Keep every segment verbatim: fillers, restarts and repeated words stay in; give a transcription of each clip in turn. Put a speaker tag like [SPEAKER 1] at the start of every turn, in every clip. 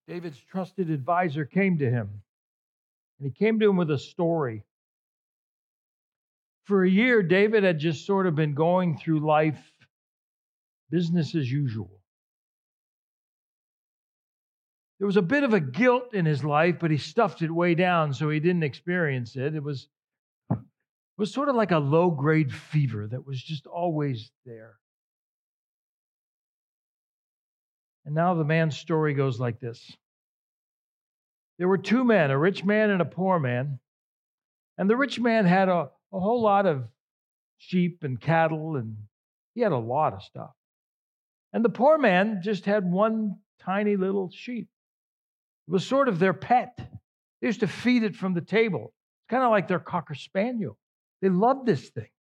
[SPEAKER 1] David's trusted advisor came to him, and he came to him with a story. For a year, David had just sort of been going through life business as usual. There was a bit of a guilt in his life, but he stuffed it way down so he didn't experience it. It was, it was sort of like a low-grade fever that was just always there. And now the man's story goes like this. There were two men, a rich man and a poor man. And the rich man had a, a whole lot of sheep and cattle, and he had a lot of stuff. And the poor man just had one tiny little sheep. It was sort of their pet. They used to feed it from the table. It's kind of like their Cocker Spaniel. They loved this thing.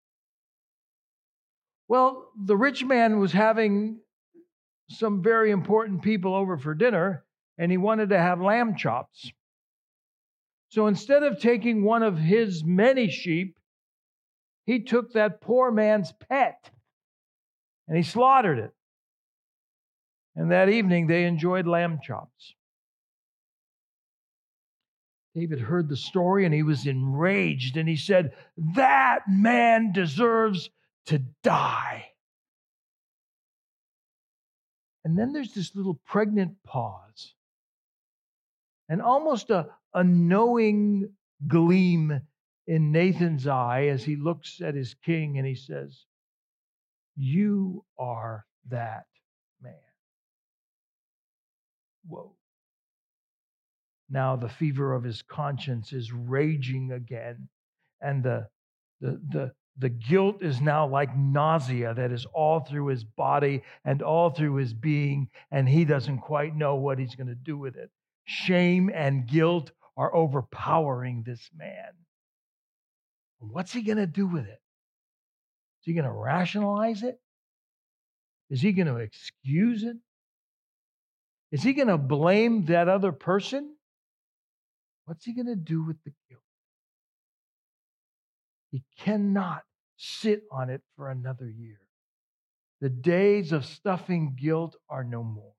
[SPEAKER 1] Well, the rich man was having some very important people over for dinner, and he wanted to have lamb chops. So instead of taking one of his many sheep, he took that poor man's pet, and he slaughtered it. And that evening, they enjoyed lamb chops. David heard the story, and he was enraged, and he said, "That man deserves to die." And then there's this little pregnant pause, and almost a, a knowing gleam in Nathan's eye as he looks at his king, and he says, "You are that man." Whoa. Now the fever of his conscience is raging again, and the, the, the, the guilt is now like nausea that is all through his body and all through his being, and he doesn't quite know what he's going to do with it. Shame and guilt are overpowering this man. What's he going to do with it? Is he going to rationalize it? Is he going to excuse it? Is he going to blame that other person? What's he going to do with the guilt? He cannot sit on it for another year. The days of stuffing guilt are no more.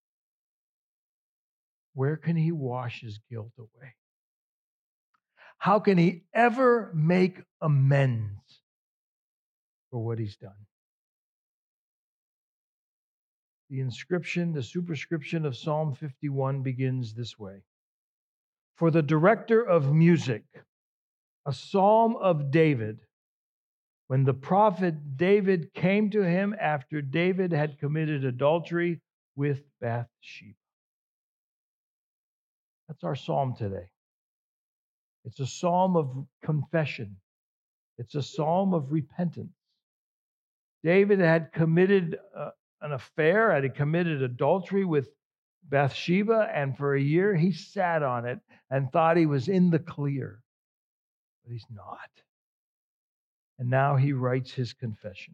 [SPEAKER 1] Where can he wash his guilt away? How can he ever make amends for what he's done? The inscription, the superscription of Psalm fifty-one begins this way. For the director of music, a psalm of David, when the prophet David came to him after David had committed adultery with Bathsheba. That's our psalm today. It's a psalm of confession. It's a psalm of repentance. David had committed uh, an affair, had committed adultery with Bathsheba, and for a year he sat on it and thought he was in the clear. But he's not. And now he writes his confession.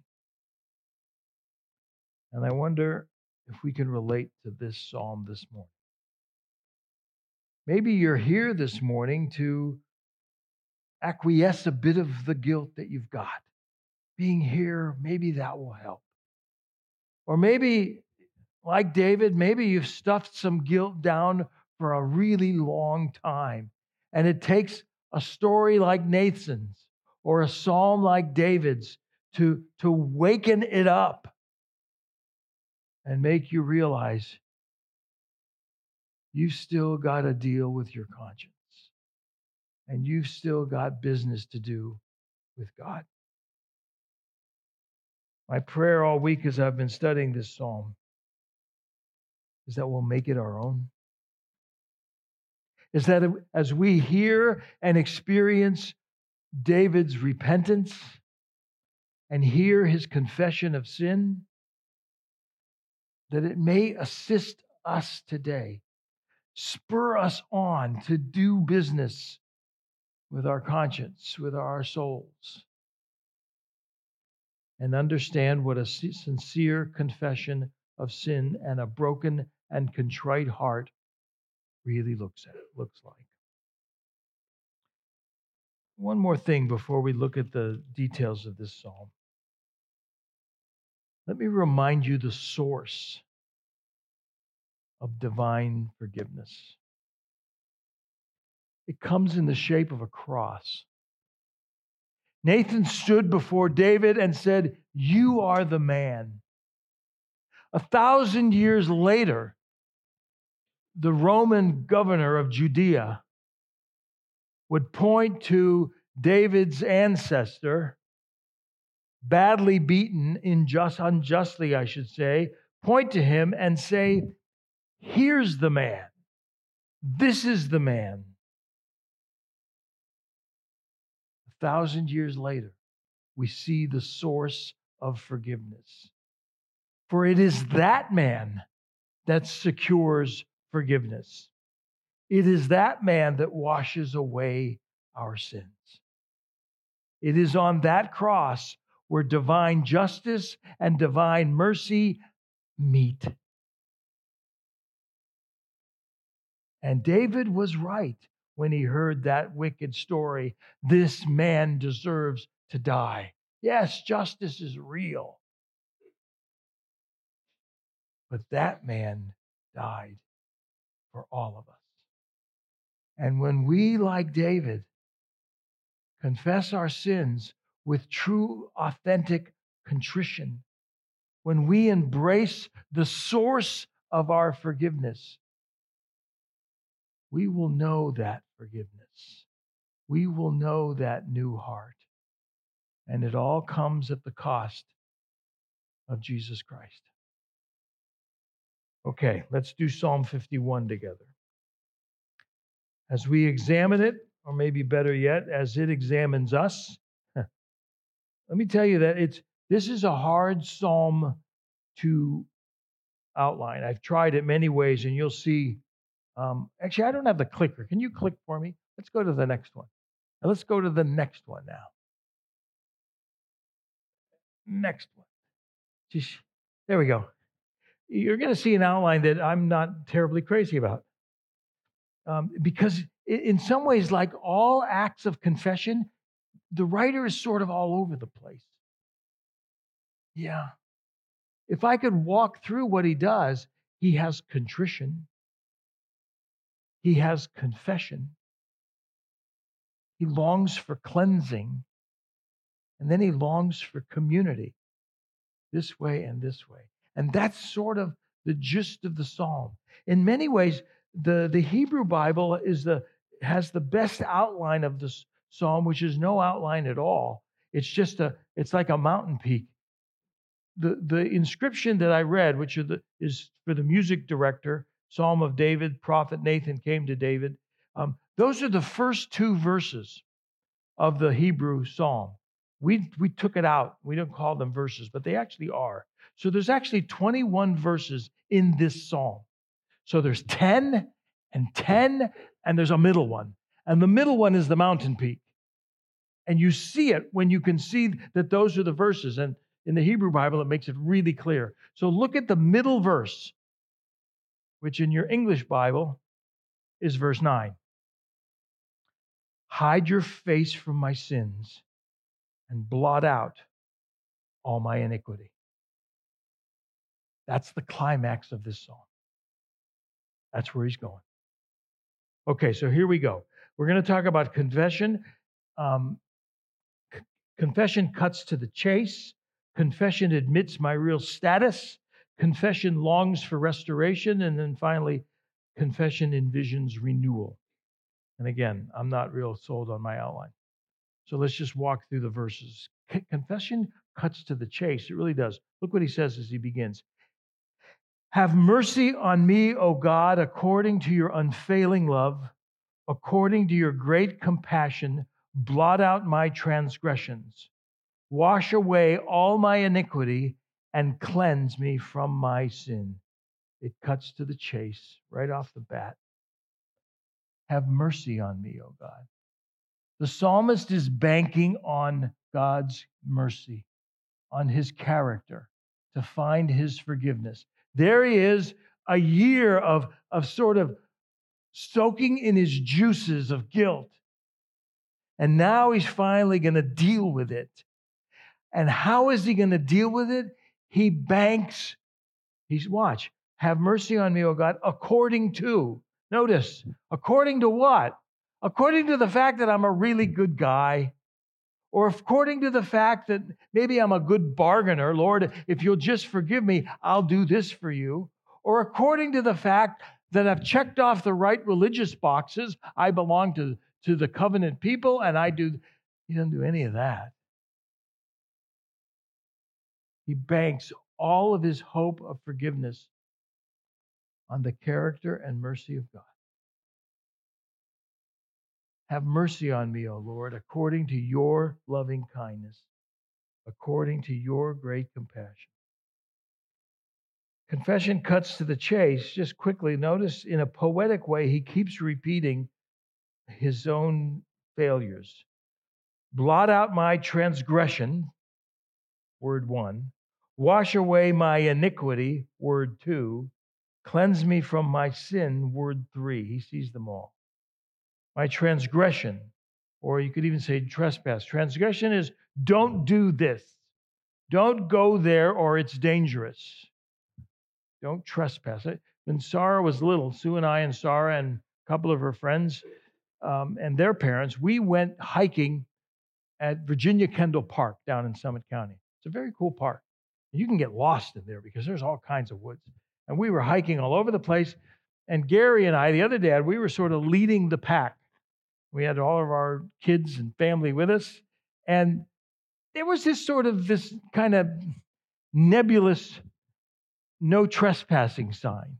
[SPEAKER 1] And I wonder if we can relate to this psalm this morning. Maybe you're here this morning to acquiesce a bit of the guilt that you've got. Being here, maybe that will help. Or maybe, like David, maybe you've stuffed some guilt down for a really long time. And it takes a story like Nathan's or a psalm like David's to, to waken it up and make you realize you've still got to deal with your conscience. And you've still got business to do with God. My prayer all week as I've been studying this psalm is that we'll make it our own. Is that as we hear and experience David's repentance and hear his confession of sin, that it may assist us today, spur us on to do business with our conscience, with our souls, and understand what a sincere confession of sin and a broken and contrite heart really looks at, looks like. One more thing before we look at the details of this psalm. Let me remind you the source of divine forgiveness. It comes in the shape of a cross. Nathan stood before David and said, "You are the man." A thousand years later, the Roman governor of Judea would point to David's ancestor, badly beaten, injust, unjustly, I should say, point to him and say, "Here's the man. This is the man." A thousand years later, we see the source of forgiveness. For it is that man that secures forgiveness. It is that man that washes away our sins. It is on that cross where divine justice and divine mercy meet. And David was right when he heard that wicked story. This man deserves to die. Yes, justice is real. But that man died for all of us. And when we, like David, confess our sins with true, authentic contrition, when we embrace the source of our forgiveness, we will know that forgiveness. We will know that new heart. And it all comes at the cost of Jesus Christ. Okay, let's do Psalm fifty-one together. As we examine it, or maybe better yet, as it examines us, let me tell you that it's this is a hard psalm to outline. I've tried it many ways, and you'll see. Um, actually, I don't have the clicker. Can you click for me? Let's go to the next one. Now, let's go to the next one now. Next one. Just, there we go. You're going to see an outline that I'm not terribly crazy about. Um, because in some ways, like all acts of confession, the writer is sort of all over the place. Yeah. If I could walk through what he does, he has contrition. He has confession. He longs for cleansing. And then he longs for community this way and this way. And that's sort of the gist of the psalm. In many ways, the, the Hebrew Bible is the has the best outline of this psalm, which is no outline at all. It's just a, it's like a mountain peak. The, the inscription that I read, which are the, is for the music director, Psalm of David, prophet Nathan came to David. Um, those are the first two verses of the Hebrew psalm. We, we took it out. We don't call them verses, but they actually are. So there's actually twenty-one verses in this psalm. So there's ten and ten, and there's a middle one. And the middle one is the mountain peak. And you see it when you can see that those are the verses. And in the Hebrew Bible, it makes it really clear. So look at the middle verse, which in your English Bible is verse nine. Hide your face from my sins and blot out all my iniquity. That's the climax of this song. That's where he's going. Okay, so here we go. We're going to talk about confession. Um, c- confession cuts to the chase. Confession admits my real status. Confession longs for restoration. And then finally, confession envisions renewal. And again, I'm not real sold on my outline. So let's just walk through the verses. C- confession cuts to the chase. It really does. Look what he says as he begins. Have mercy on me, O God, according to your unfailing love, according to your great compassion, blot out my transgressions. Wash away all my iniquity and cleanse me from my sin. It cuts to the chase right off the bat. Have mercy on me, O God. The psalmist is banking on God's mercy, on his character, to find his forgiveness. There he is, a year of, of sort of soaking in his juices of guilt. And now he's finally going to deal with it. And how is he going to deal with it? He banks, he's watch, Have mercy on me, O God, according to, notice, according to what? According to the fact that I'm a really good guy, or according to the fact that maybe I'm a good bargainer. Lord, if you'll just forgive me, I'll do this for you. Or according to the fact that I've checked off the right religious boxes. I belong to, to the covenant people, and I do. He doesn't do any of that. He banks all of his hope of forgiveness on the character and mercy of God. Have mercy on me, O Lord, according to your loving kindness, according to your great compassion. Confession cuts to the chase. Just quickly, notice in a poetic way, he keeps repeating his own failures. Blot out my transgression, word one. Wash away my iniquity, word two. Cleanse me from my sin, word three. He sees them all. My transgression, or you could even say trespass. Transgression is don't do this. Don't go there or it's dangerous. Don't trespass. When Sarah was little, Sue and I and Sarah and a couple of her friends um, and their parents, we went hiking at Virginia Kendall Park down in Summit County. It's a very cool park. You can get lost in there because there's all kinds of woods. And we were hiking all over the place. And Gary and I, the other dad, we were sort of leading the pack. We had all of our kids and family with us. And there was this sort of this kind of nebulous no trespassing sign.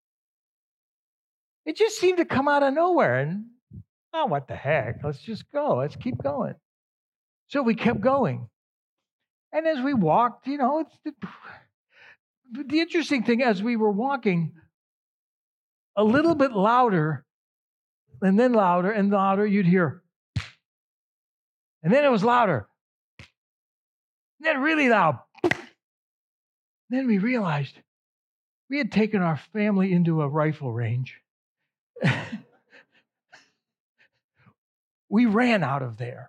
[SPEAKER 1] It just seemed to come out of nowhere. And, oh, what the heck? Let's just go. Let's keep going. So we kept going. And as we walked, you know, it's the, the interesting thing, as we were walking, a little bit louder, and then louder and louder, you'd hear. And then it was louder. And then really loud. Then we realized we had taken our family into a rifle range. We ran out of there.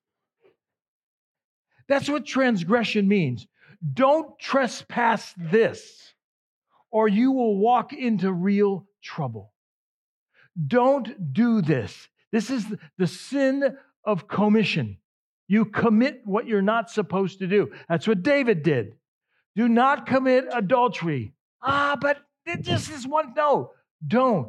[SPEAKER 1] That's what transgression means. Don't trespass this, or you will walk into real trouble. Don't do this. This is the sin of commission. You commit what you're not supposed to do. That's what David did. Do not commit adultery. Ah, but it just is one. No, don't.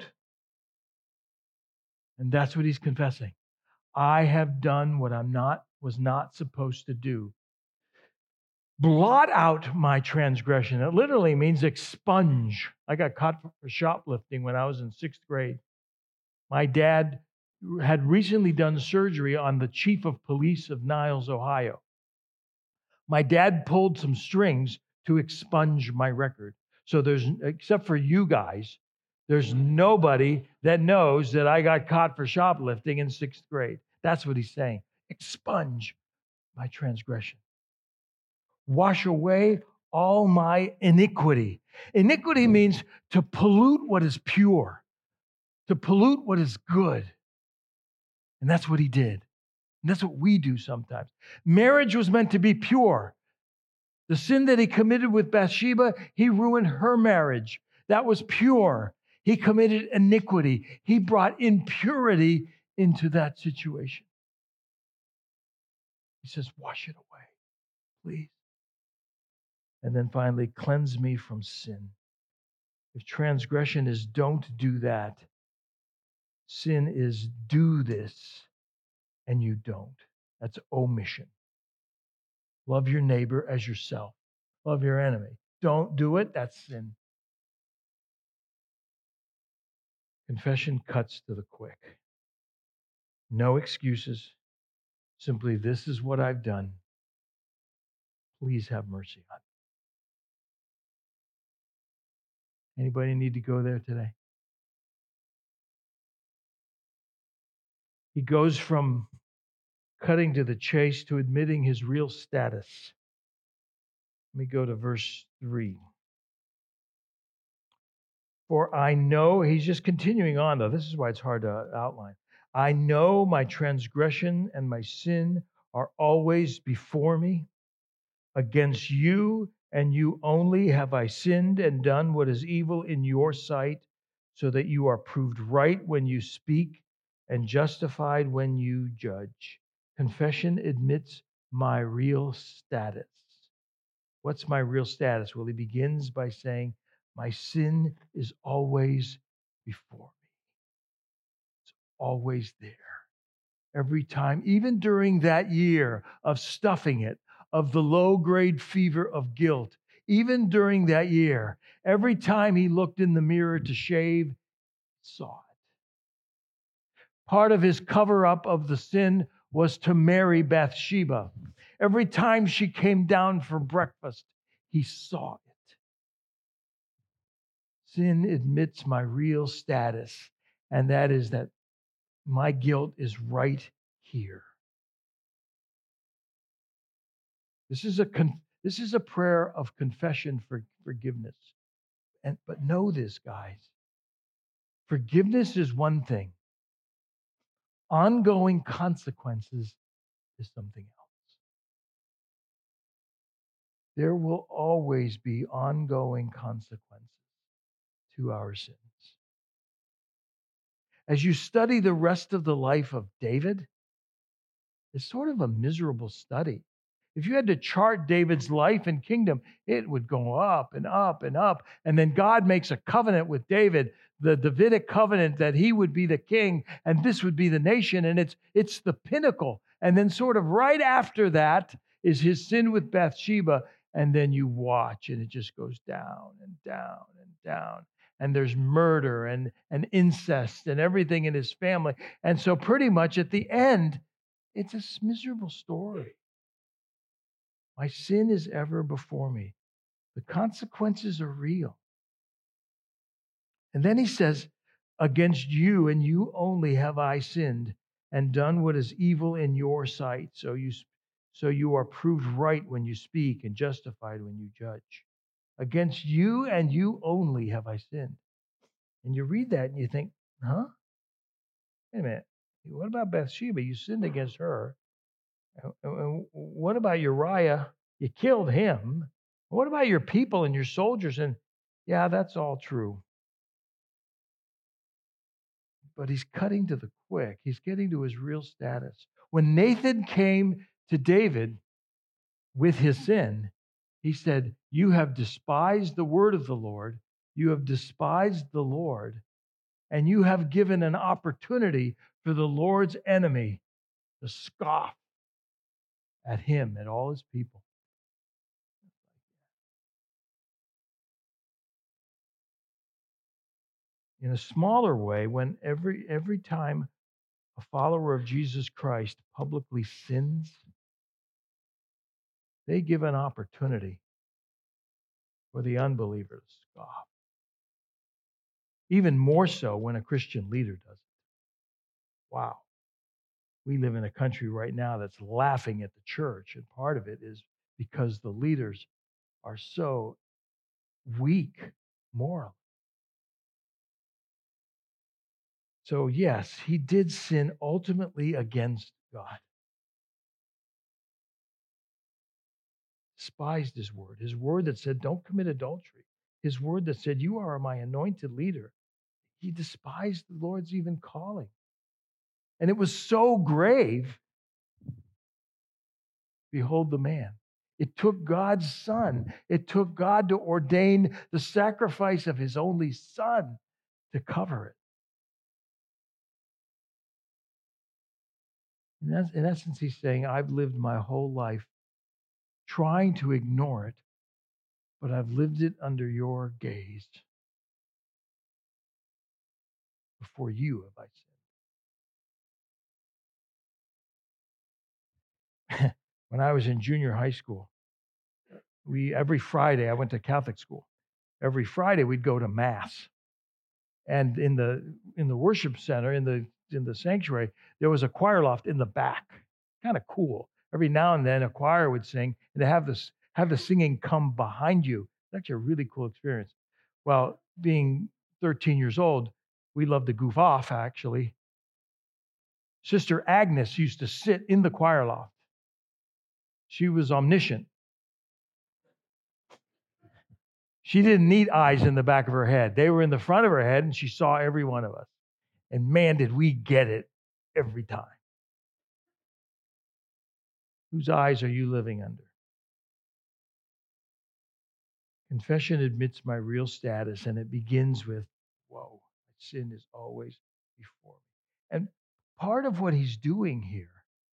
[SPEAKER 1] And that's what he's confessing. I have done what I'm not, was not supposed to do. Blot out my transgression. It literally means expunge. I got caught for shoplifting when I was in sixth grade. My dad had recently done surgery on the chief of police of Niles, Ohio. My dad pulled some strings to expunge my record. So there's, except for you guys, there's nobody that knows that I got caught for shoplifting in sixth grade. That's what he's saying. Expunge my transgression. Wash away all my iniquity. Iniquity means to pollute what is pure, to pollute what is good. And that's what he did. And that's what we do sometimes. Marriage was meant to be pure. The sin that he committed with Bathsheba, he ruined her marriage. That was pure. He committed iniquity. He brought impurity into that situation. He says, wash it away, please. And then finally, cleanse me from sin. If transgression is don't do that, sin is do this and you don't. That's omission. Love your neighbor as yourself. Love your enemy. Don't do it, that's sin. Confession cuts to the quick. No excuses. Simply, this is what I've done. Please have mercy on me. Anybody need to go there today? He goes from cutting to the chase to admitting his real status. Let me go to verse three. For I know, he's just continuing on though. This is why it's hard to outline. I know my transgression and my sin are always before me. Against you and you only have I sinned and done what is evil in your sight, so that you are proved right when you speak and justified when you judge. Confession admits my real status. What's my real status? Well, he begins by saying, my sin is always before me. It's always there. Every time, even during that year of stuffing it, of the low grade fever of guilt, even during that year, every time he looked in the mirror to shave, saw it. Part of his cover up of the sin was to marry Bathsheba. Every time she came down for breakfast, he saw it. Sin admits my real status, and that is that my guilt is right here. This is a con- this is a prayer of confession for forgiveness. And but know this, guys. Forgiveness is one thing. Ongoing consequences is something else. There will always be ongoing consequences to our sins. As you study the rest of the life of David, it's sort of a miserable study. If you had to chart David's life and kingdom, it would go up and up and up. And then God makes a covenant with David, the Davidic covenant that he would be the king and this would be the nation. And it's, it's the pinnacle. And then sort of right after that is his sin with Bathsheba. And then you watch and it just goes down and down and down. And there's murder and, and incest and everything in his family. And so pretty much at the end, it's a miserable story. My sin is ever before me. The consequences are real. And then he says, against you and you only have I sinned and done what is evil in your sight. So you, so you are proved right when you speak and justified when you judge. Against you and you only have I sinned. And you read that and you think, huh? Wait a minute. What about Bathsheba? You sinned against her. And what about Uriah? You killed him. What about your people and your soldiers? And yeah, that's all true. But he's cutting to the quick. He's getting to his real status. When Nathan came to David with his sin, he said, you have despised the word of the Lord. You have despised the Lord. And you have given an opportunity for the Lord's enemy to scoff at him and all his people. In a smaller way, when every every time a follower of Jesus Christ publicly sins, they give an opportunity for the unbeliever to scoff. Even more so when a Christian leader does it. Wow. We live in a country right now that's laughing at the church, and part of it is because the leaders are so weak morally. So, yes, he did sin ultimately against God. Despised his word, his word that said, don't commit adultery, his word that said, you are my anointed leader. He despised the Lord's even calling. And it was so grave. Behold the man. It took God's son. It took God to ordain the sacrifice of his only son to cover it. In, es- in essence, he's saying, I've lived my whole life trying to ignore it, but I've lived it under your gaze. Before you have I sinned. When I was in junior high school, we every Friday, I went to Catholic school. Every Friday we'd go to Mass. And in the in the worship center, in the in the sanctuary, there was a choir loft in the back. Kind of cool. Every now and then a choir would sing, and to have this have the singing come behind you. It's actually a really cool experience. Well, being thirteen years old, we loved to goof off, actually. Sister Agnes used to sit in the choir loft. She was omniscient. She didn't need eyes in the back of her head. They were in the front of her head, and she saw every one of us. And man, did we get it every time. Whose eyes are you living under? Confession admits my real status, and it begins with, whoa, sin is always before me. And part of what he's doing here,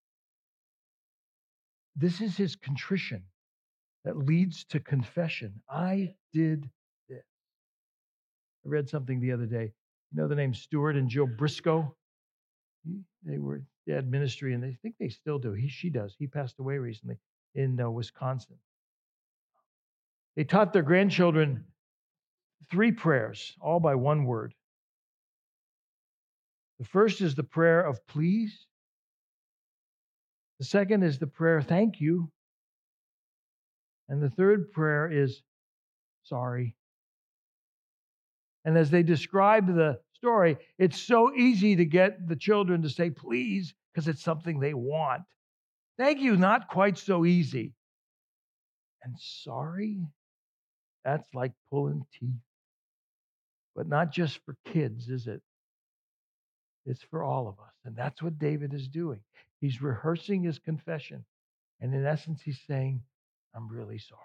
[SPEAKER 1] this is his contrition that leads to confession. I did this. I read something the other day. You know the name Stuart and Jill Briscoe? They were they had ministry, and they think they still do. He, she does. He passed away recently in uh, Wisconsin. They taught their grandchildren three prayers, all by one word. The first is the prayer of please. The second is the prayer thank you. And the third prayer is sorry. And as they describe the story, it's so easy to get the children to say please because it's something they want. Thank you, not quite so easy. And sorry, that's like pulling teeth. But not just for kids, is it? It's for all of us. And that's what David is doing. He's rehearsing his confession. And in essence, he's saying, I'm really sorry.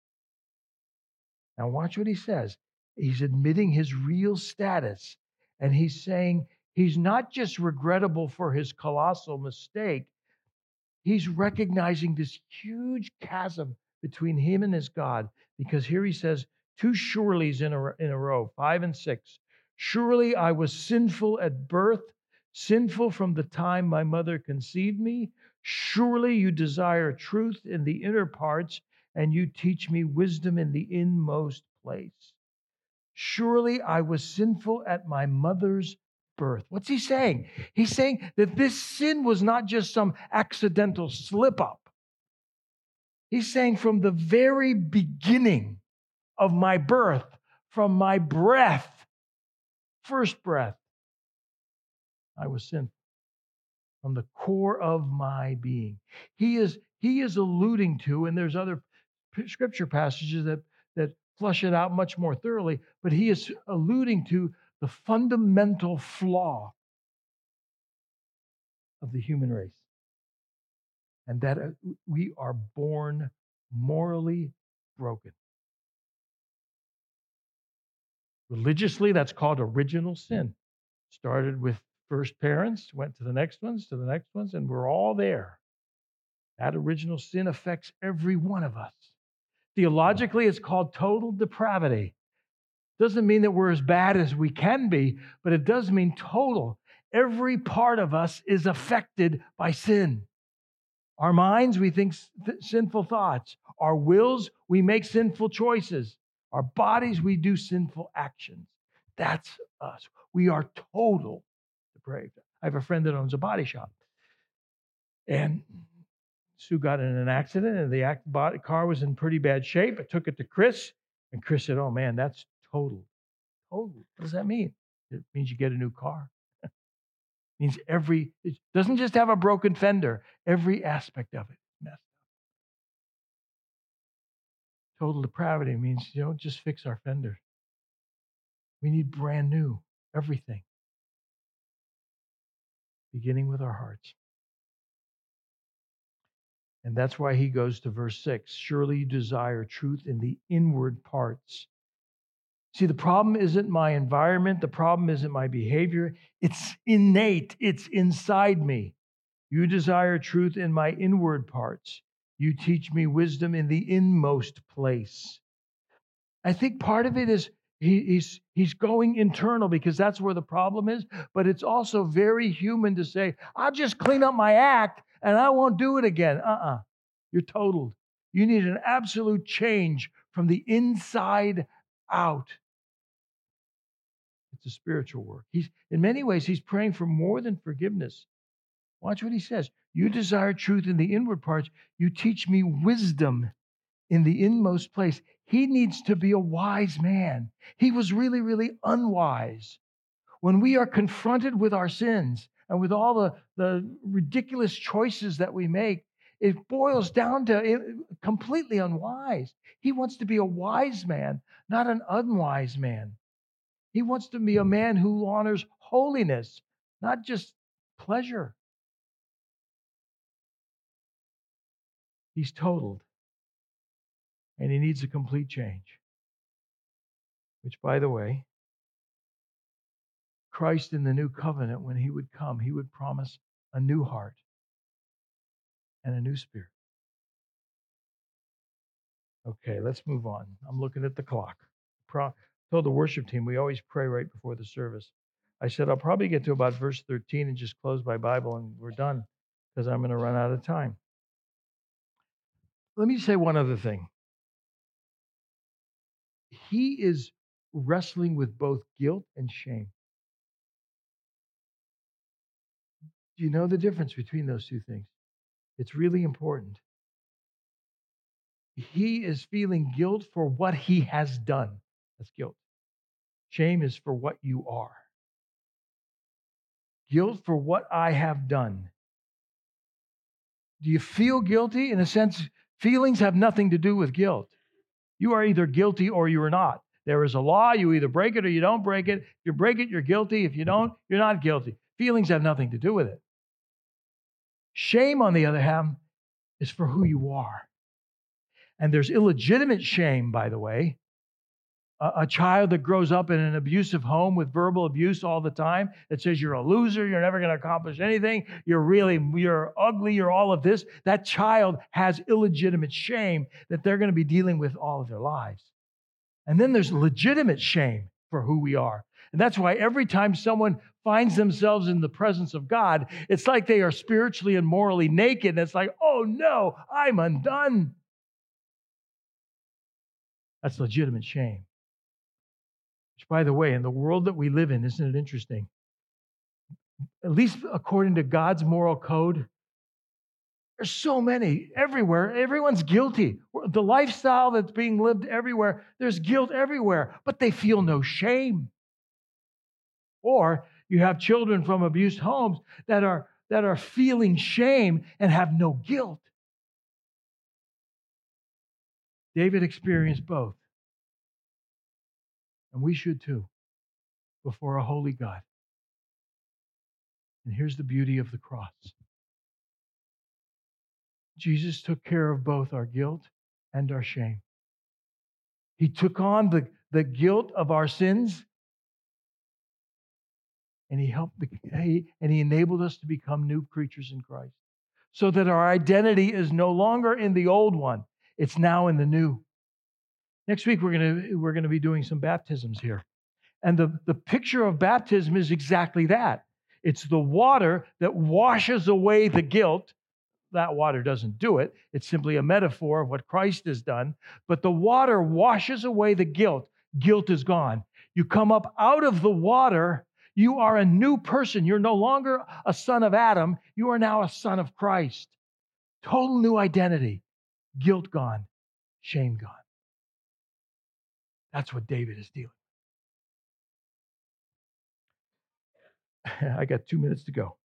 [SPEAKER 1] Now watch what he says. He's admitting his real status. And he's saying he's not just regrettable for his colossal mistake. He's recognizing this huge chasm between him and his God. Because here he says two surelys in a, in a row, five and six. Surely I was sinful at birth, sinful from the time my mother conceived me. Surely you desire truth in the inner parts, and you teach me wisdom in the inmost place. Surely I was sinful at my mother's birth. What's he saying? He's saying that this sin was not just some accidental slip up. He's saying from the very beginning of my birth, from my breath, first breath, I was sinful. From the core of my being. He is, he is alluding to, and there's other scripture passages that, that flush it out much more thoroughly, but he is alluding to the fundamental flaw of the human race. And that we are born morally broken. Religiously, that's called original sin. Started with first parents, went to the next ones, to the next ones, and we're all there. That original sin affects every one of us. Theologically, it's called total depravity. Doesn't mean that we're as bad as we can be, but it does mean total. Every part of us is affected by sin. Our minds, we think th- sinful thoughts. Our wills, we make sinful choices. Our bodies, we do sinful actions. That's us. We are total depraved. I have a friend that owns a body shop. And Sue got in an accident, and the act, body, car was in pretty bad shape. I took it to Chris, and Chris said, oh, man, that's total. Total. What does that mean? It means you get a new car. It means every, it doesn't just have a broken fender. Every aspect of it is messed up. Total depravity means you don't just fix our fender. We need brand new, everything. Beginning with our hearts. And that's why he goes to verse six. Surely you desire truth in the inward parts. See, the problem isn't my environment. The problem isn't my behavior. It's innate. It's inside me. You desire truth in my inward parts. You teach me wisdom in the inmost place. I think part of it is he, he's, he's going internal because that's where the problem is. But it's also very human to say, I'll just clean up my act and I won't do it again. Uh-uh. You're totaled. You need an absolute change from the inside out. It's a spiritual work. He's, in many ways, he's praying for more than forgiveness. Watch what he says. You desire truth in the inward parts. You teach me wisdom in the inmost place. He needs to be a wise man. He was really, really unwise. When we are confronted with our sins and with all the, the ridiculous choices that we make, it boils down to it, completely unwise. He wants to be a wise man, not an unwise man. He wants to be a man who honors holiness, not just pleasure. He's totaled, and he needs a complete change. Which, by the way, Christ in the new covenant, when he would come, he would promise a new heart and a new spirit. Okay, let's move on. I'm looking at the clock. Pro- told the worship team we always pray right before the service. I said I'll probably get to about verse thirteen and just close my Bible and we're done because I'm going to run out of time. Let me say one other thing. He is wrestling with both guilt and shame. Do you know the difference between those two things? It's really important. He is feeling guilt for what he has done. That's guilt. Shame is for what you are. Guilt for what I have done. Do you feel guilty? In a sense, feelings have nothing to do with guilt. You are either guilty or you are not. There is a law. You either break it or you don't break it. If you break it, you're guilty. If you don't, you're not guilty. Feelings have nothing to do with it. Shame, on the other hand, is for who you are. And there's illegitimate shame, by the way. A, a child that grows up in an abusive home with verbal abuse all the time that says you're a loser, you're never going to accomplish anything, you're really, you're ugly, you're all of this. That child has illegitimate shame that they're going to be dealing with all of their lives. And then there's legitimate shame for who we are. And that's why every time someone finds themselves in the presence of God, it's like they are spiritually and morally naked. And it's like, oh no, I'm undone. That's legitimate shame. Which, by the way, in the world that we live in, isn't it interesting? At least according to God's moral code, there's so many everywhere. Everyone's guilty. The lifestyle that's being lived everywhere, there's guilt everywhere, but they feel no shame. Or you have children from abused homes that are, that are feeling shame and have no guilt. David experienced both. And we should too, before a holy God. And here's the beauty of the cross. Jesus took care of both our guilt and our shame. He took on the, the guilt of our sins, and he helped the, he, and he enabled us to become new creatures in Christ. So that our identity is no longer in the old one, it's now in the new. Next week, we're going to we're going to be doing some baptisms here. And the, the picture of baptism is exactly that. It's the water that washes away the guilt. That water doesn't do it. It's simply a metaphor of what Christ has done. But the water washes away the guilt. Guilt is gone. You come up out of the water. You are a new person. You're no longer a son of Adam. You are now a son of Christ. Total new identity. Guilt gone. Shame gone. That's what David is dealing with. I got two minutes to go.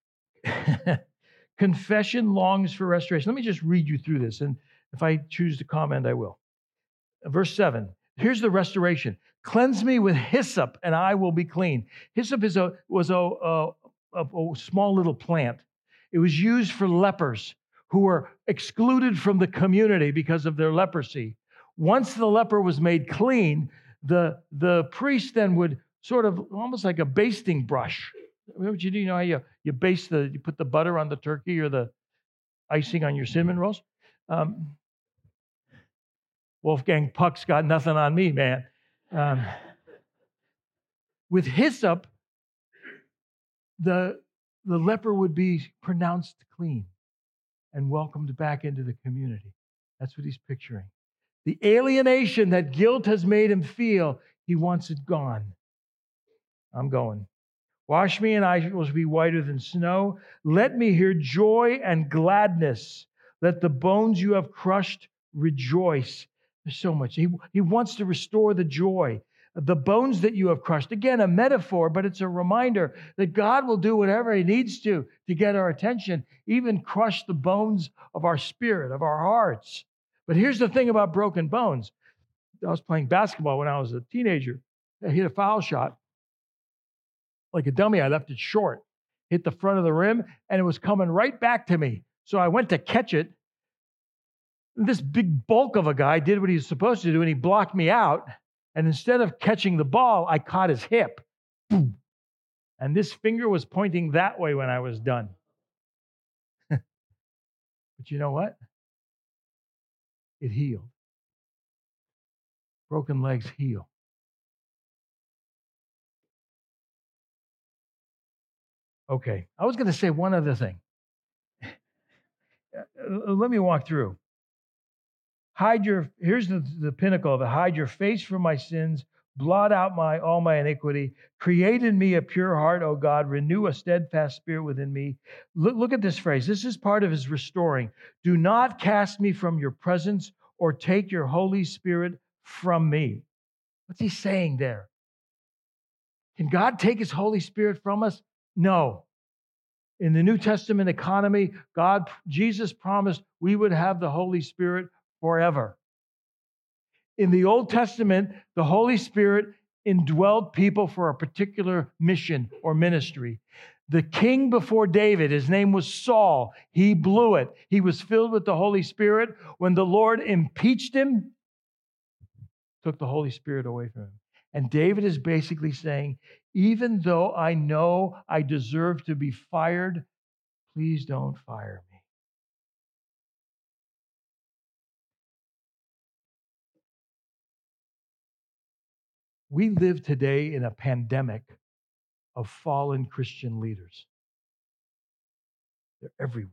[SPEAKER 1] Confession longs for restoration. Let me just read you through this, and if I choose to comment, I will. Verse seven. Here's the restoration. Cleanse me with hyssop, and I will be clean. Hyssop is a was a, a, a, a small little plant. It was used for lepers who were excluded from the community because of their leprosy. Once the leper was made clean, the, the priest then would sort of almost like a basting brush. What you do, you know how you, you baste the, you put the butter on the turkey or the icing on your cinnamon rolls? Um, Wolfgang Puck's got nothing on me, man. Um, with hyssop, the, the leper would be pronounced clean and welcomed back into the community. That's what he's picturing. The alienation that guilt has made him feel, he wants it gone. I'm going. Wash me and I will be whiter than snow. Let me hear joy and gladness. Let the bones you have crushed rejoice. There's so much. He, he wants to restore the joy. The bones that you have crushed. Again, a metaphor, but it's a reminder that God will do whatever he needs to to get our attention, even crush the bones of our spirit, of our hearts. But here's the thing about broken bones. I was playing basketball when I was a teenager. I hit a foul shot. Like a dummy, I left it short, hit the front of the rim, and it was coming right back to me. So I went to catch it. This big bulk of a guy did what he was supposed to do, and he blocked me out. And instead of catching the ball, I caught his hip. Boom. And this finger was pointing that way when I was done. But you know what? It healed. Broken legs heal. Okay, I was going to say one other thing. Let me walk through. Hide your, here's the, the pinnacle of it. Hide your face from my sins, blot out my all my iniquity. Create in me a pure heart, O God. Renew a steadfast spirit within me. Look, look at this phrase. This is part of his restoring. Do not cast me from your presence or take your Holy Spirit from me. What's he saying there? Can God take his Holy Spirit from us? No. In the New Testament economy, God, Jesus promised we would have the Holy Spirit forever. In the Old Testament, the Holy Spirit indwelled people for a particular mission or ministry. The king before David, his name was Saul. He blew it. He was filled with the Holy Spirit. When the Lord impeached him, took the Holy Spirit away from him. And David is basically saying, even though I know I deserve to be fired, please don't fire me. We live today in a pandemic of fallen Christian leaders. They're everywhere.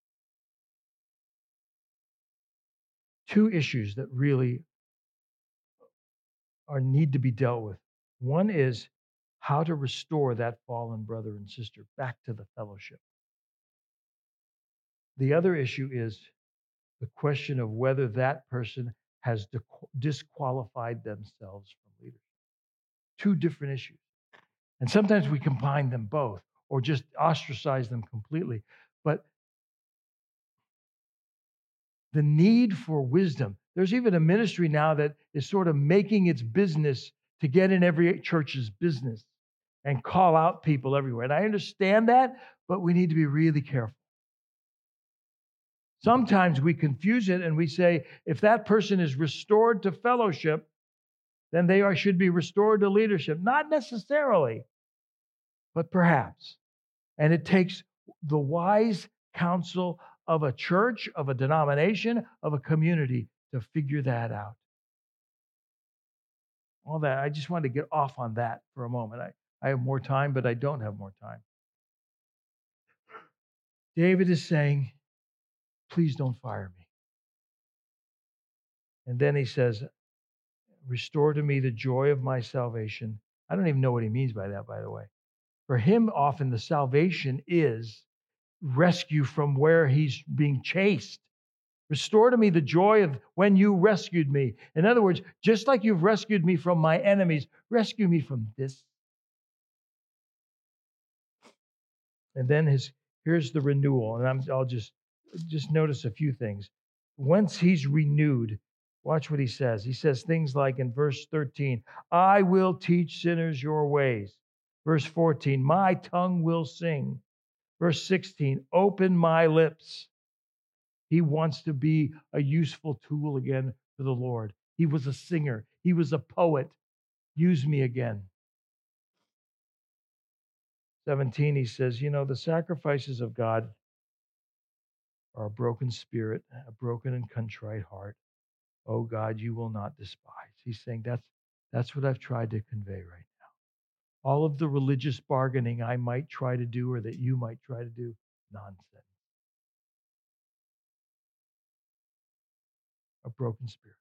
[SPEAKER 1] Two issues that really are need to be dealt with. One is how to restore that fallen brother and sister back to the fellowship. The other issue is the question of whether that person has disqualified themselves from leadership. Two different issues. And sometimes we combine them both or just ostracize them completely. But the need for wisdom, there's even a ministry now that is sort of making its business to get in every church's business and call out people everywhere. And I understand that, but we need to be really careful. Sometimes we confuse it and we say, if that person is restored to fellowship, then they are, should be restored to leadership. Not necessarily, but perhaps. And it takes the wise counsel of a church, of a denomination, of a community to figure that out. All that, I just wanted to get off on that for a moment. I, I have more time, but I don't have more time. David is saying, please don't fire me. And then he says, restore to me the joy of my salvation. I don't even know what he means by that, by the way. For him, often the salvation is rescue from where he's being chased. Restore to me the joy of when you rescued me. In other words, just like you've rescued me from my enemies, rescue me from this. And then his here's the renewal. And I'm, I'll just, just notice a few things. Once he's renewed, watch what he says. He says things like in verse thirteen, I will teach sinners your ways. Verse fourteen, my tongue will sing. Verse sixteen, open my lips. He wants to be a useful tool again for the Lord. He was a singer. He was a poet. Use me again. seventeen, he says, you know, the sacrifices of God are a broken spirit, a broken and contrite heart. Oh God, you will not despise. He's saying that's, that's what I've tried to convey right now. All of the religious bargaining I might try to do or that you might try to do, nonsense. A broken spirit,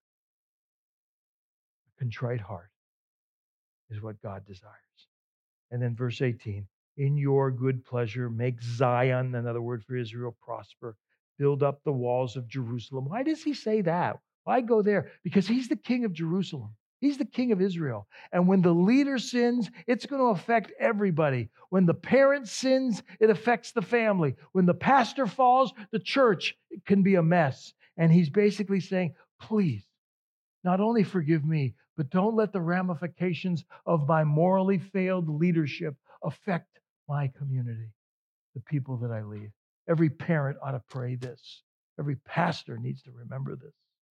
[SPEAKER 1] a contrite heart is what God desires. And then verse eighteen, in your good pleasure, make Zion, another word for Israel, prosper. Build up the walls of Jerusalem. Why does he say that? Why go there? Because he's the king of Jerusalem. He's the king of Israel. And when the leader sins, it's going to affect everybody. When the parent sins, it affects the family. When the pastor falls, the church can be a mess. And he's basically saying, please, not only forgive me, but don't let the ramifications of my morally failed leadership affect my community, the people that I lead. Every parent ought to pray this. Every pastor needs to remember this.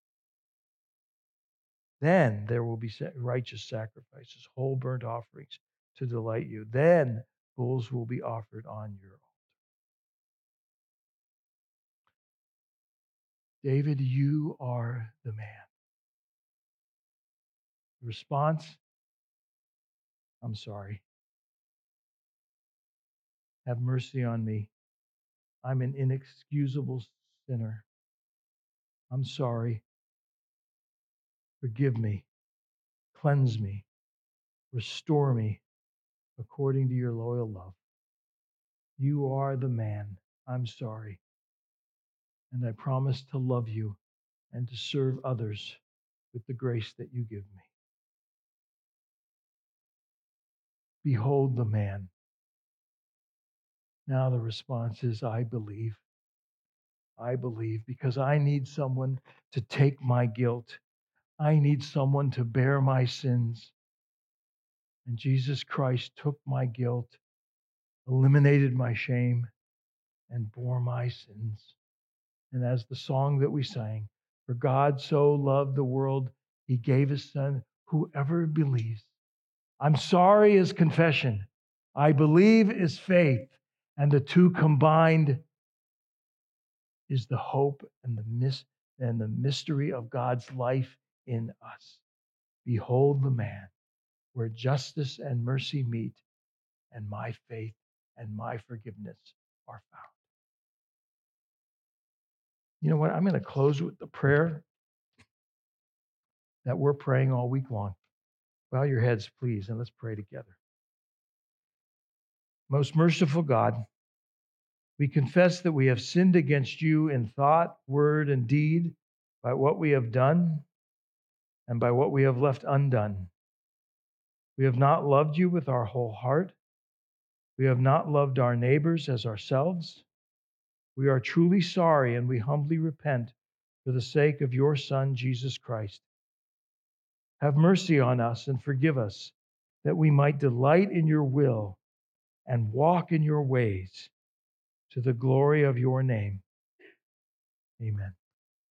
[SPEAKER 1] Then there will be righteous sacrifices, whole burnt offerings to delight you. Then bulls will be offered on your altar. David, you are the man. The response, I'm sorry. Have mercy on me. I'm an inexcusable sinner. I'm sorry. Forgive me. Cleanse me. Restore me according to your loyal love. You are the man. I'm sorry. And I promise to love you and to serve others with the grace that you give me. Behold the man. Now the response is, I believe. I believe because I need someone to take my guilt. I need someone to bear my sins. And Jesus Christ took my guilt, eliminated my shame, and bore my sins. And as the song that we sang, for God so loved the world, he gave his son, whoever believes. I'm sorry is confession. I believe is faith. And the two combined is the hope and the mis- and the mystery of God's life in us. Behold the man where justice and mercy meet, and my faith and my forgiveness are found. You know what? I'm going to close with the prayer that we're praying all week long. Bow your heads, please, and let's pray together. Most merciful God, we confess that we have sinned against you in thought, word, and deed by what we have done and by what we have left undone. We have not loved you with our whole heart. We have not loved our neighbors as ourselves. We are truly sorry and we humbly repent for the sake of your Son, Jesus Christ. Have mercy on us and forgive us that we might delight in your will and walk in your ways to the glory of your name. Amen.